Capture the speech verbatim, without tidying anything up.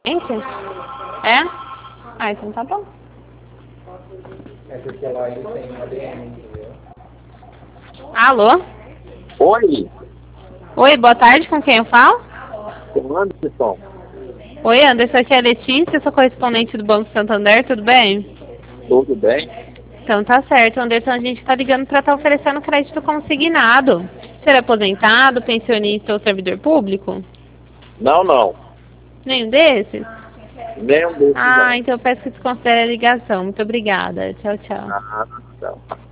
Gente? É? Ah, então tá bom. É porque lá eles têm um A D M, entendeu? Alô? Oi, Oi, boa tarde, com quem eu falo? com Anderson. Oi, Anderson, aqui é a Letícia, sou correspondente do Banco Santander, tudo bem? Tudo bem? Então tá certo, Anderson, a gente tá ligando para estar oferecendo crédito consignado. Ser aposentado, pensionista ou servidor público? Não, não. Nenhum desses? Nenhum desses Ah, não. então eu peço que desconsidere a ligação. Muito obrigada. Tchau, tchau. Ah, não.